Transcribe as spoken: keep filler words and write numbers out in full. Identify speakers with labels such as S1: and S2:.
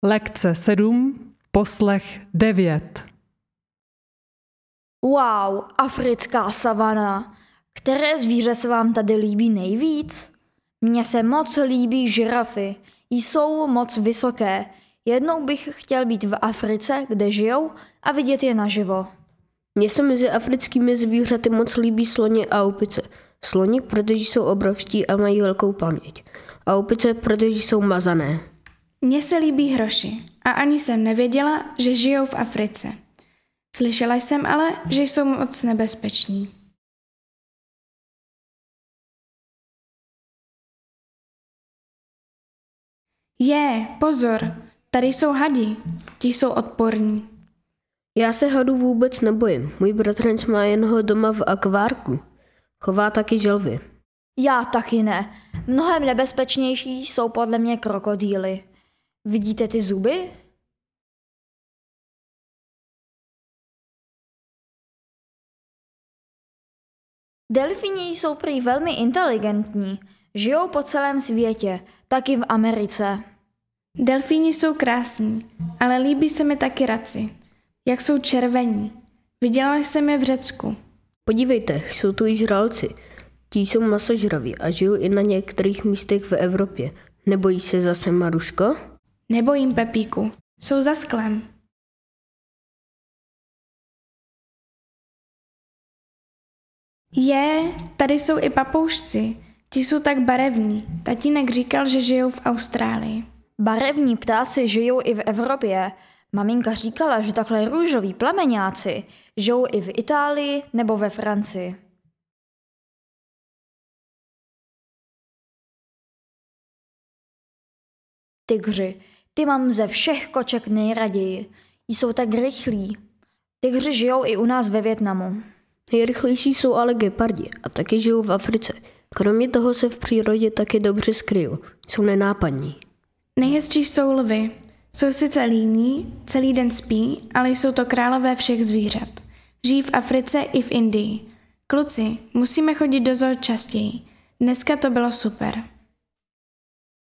S1: Lekce sedm, poslech devět.
S2: Wow, africká savana. Které zvíře se vám tady líbí nejvíc? Mně se moc líbí žirafy. Jsou moc vysoké. Jednou bych chtěl být v Africe, kde žijou, a vidět je naživo.
S3: Mně se mezi africkými zvířaty moc líbí sloni a opice. Sloni, protože jsou obrovští a mají velkou paměť. A opice, protože jsou mazané.
S4: Mně se líbí hroši a ani jsem nevěděla, že žijou v Africe. Slyšela jsem ale, že jsou moc nebezpeční. Je, pozor, tady jsou hadi, ti jsou odporní.
S3: Já se hadů vůbec nebojím. Můj bratranec má jen ho doma v akvárku. Chová taky želvy.
S2: Já taky ne. Mnohem nebezpečnější jsou podle mě krokodýly. Vidíte ty zuby? Delfíni jsou prý velmi inteligentní. Žijou po celém světě, taky v Americe.
S4: Delfíni jsou krásní, ale líbí se mi taky raci. Jak jsou červení. Viděla jsem je v Řecku.
S3: Podívejte, jsou tu i žralci. Ti jsou masožraví a žijou i na některých místech v Evropě. Nebojí se zase, Maruško?
S4: Nebojím, Pepíku. Jsou za sklem. Je, tady jsou i papoušci. Ti jsou tak barevní. Tatínek říkal, že žijou v Austrálii.
S2: Barevní ptáci žijou i v Evropě. Maminka říkala, že takhle růžoví plameňáci žijou i v Itálii nebo ve Francii. Tygři. Ty mám ze všech koček nejraději. Jsou tak rychlí. Tygři žijou i u nás ve Vietnamu.
S3: Nejrychlejší jsou ale gepardi a taky žijou v Africe. Kromě toho se v přírodě taky dobře skryjou. Jsou nenápadní.
S4: Nejhezčí jsou lvy. Jsou sice líní, celý den spí, ale jsou to králové všech zvířat. Žijí v Africe i v Indii. Kluci, musíme chodit do zoo častěji. Dneska to bylo super.